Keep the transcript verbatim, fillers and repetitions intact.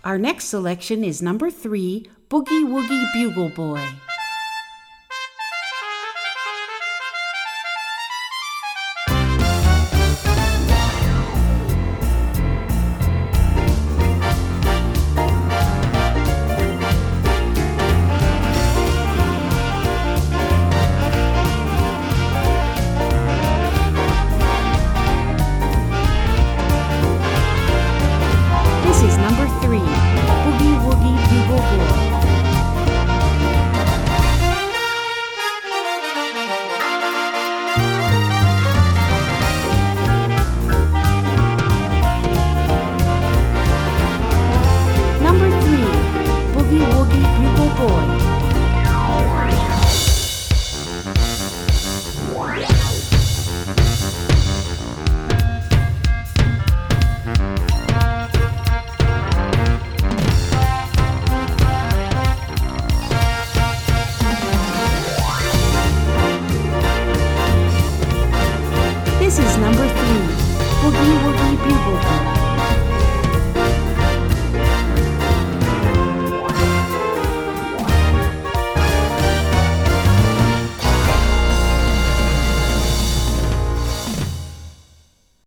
Our next selection is number three, Boogie Woogie Bugle Boy. This is number three, Boogie Woogie Bugle Boy. Number three, Boogie Woogie Bugle Boy.